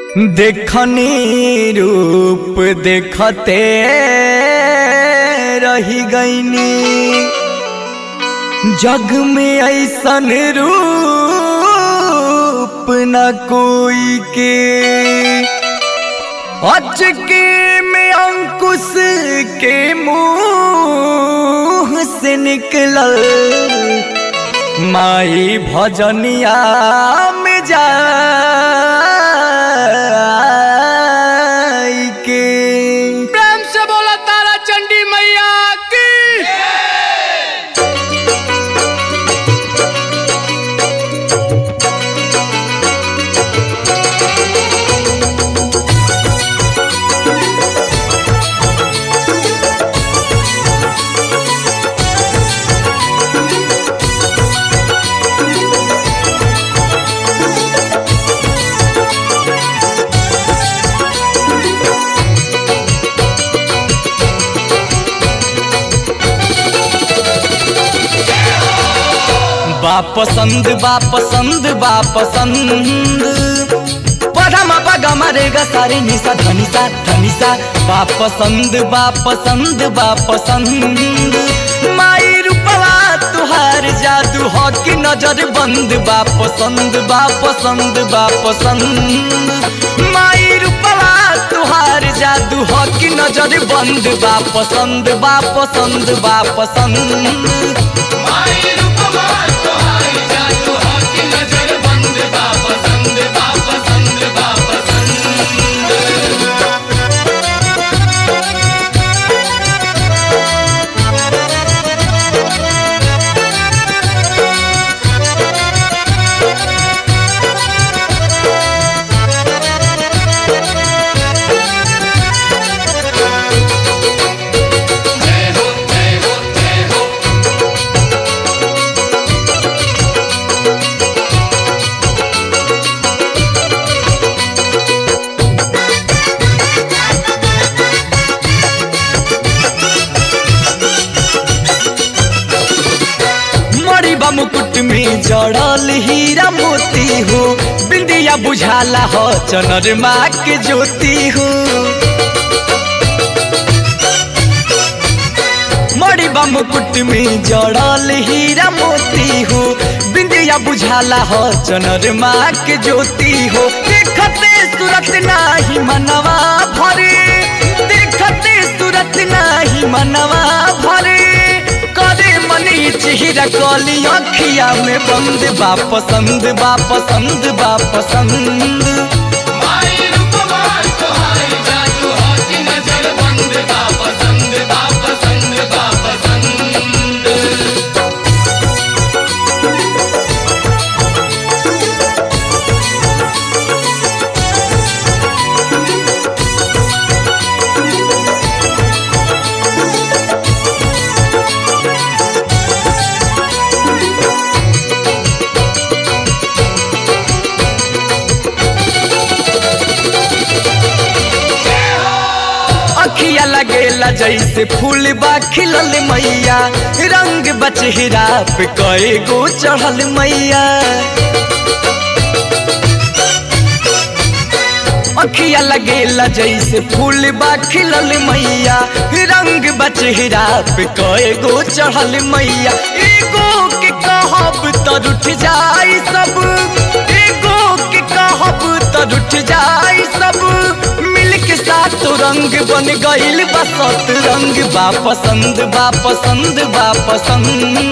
देखनी रूप देखते रही गईनी, जग में ऐसन रूप न कोई के। अचके में अंकुश के मुंह से निकलल माई भजनिया में जाई के। प्रेम से बोला तारा चंडी मैया की। पसंद बा पसंद बा पसंद पधमा पगमा रे ग सारे निशा धनिसा धनिसा बा पसंद बा पसंद बा पसंद। माई रूपवा तुहार जादू हो कि नजर बंद बा पसंद बा पसंद बा पसंद। माई रूपवा तुहार जादू हो कि नजर बंद बा पसंद बा पसंद बा पसंद। मुकुट में जड़ल हीरा मोती हो, बिंदिया बुझाला हो चनरमा के ज्योति हो। मड़ीबा मुकुट में जड़ल हीरा मोती हो, बिंदिया बुझाला हो चनरमा के ज्योति हो। देखते सूरत नाही मनवा भरे, देखते सूरत नाही मनवा भरे। चेहरा कली अखिया में बंद बा पसंद बा पसंद बा पसंद। अखिया लगेला जैसे फूल बा खिलल मैया, रंग बचेहरा पे कए गो चढ़ल मैया। अखिया लगेला जैसे फूल बा खिलल मैया, रंग बचेहरा पे कए गो चढ़ल मैया। एगो के कहब तो उठ जाई सब, एगो के कहब तो उठ जाई सब। तो रंग बन गईल बसत रंग बा पसंद बा पसंद बा पसंद।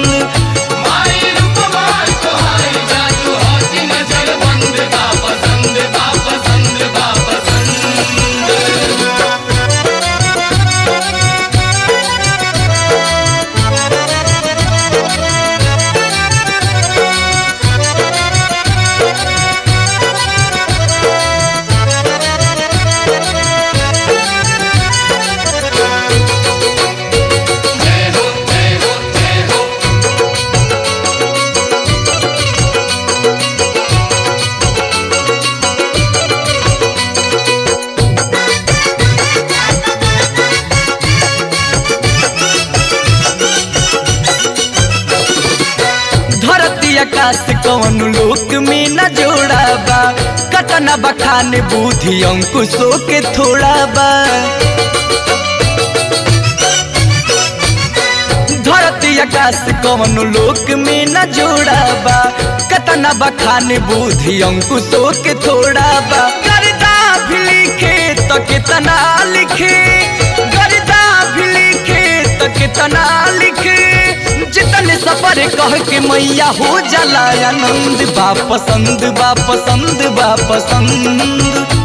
कतना बखान बुद्धि अंकुशों के थोड़ा बा। धरती आकाश कौन लोक में न जोड़ा बा, कतना बखान बुद्धि अंकुशों के थोड़ा बा। गर्दा भी लिखे तो कितना लिखे, गर्दा भी लिखे तो कितना लिखे, जितने सफर कह के मैया हो जाला आनंद। बा पसंद बा पसंद बा पसंद।